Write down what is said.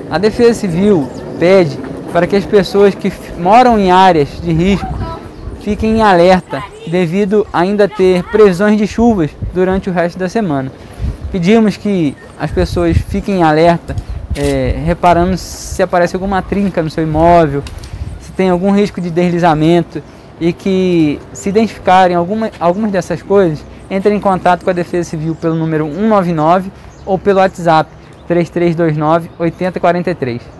A Defesa Civil pede para que as pessoas que moram em áreas de risco fiquem em alerta devido a ainda ter previsões de chuvas durante o resto da semana. Pedimos que as pessoas fiquem em alerta, reparando se aparece alguma trinca no seu imóvel, se tem algum risco de deslizamento, e que, se identificarem algumas dessas coisas, entrem em contato com a Defesa Civil pelo número 199 ou pelo WhatsApp 3329 8043.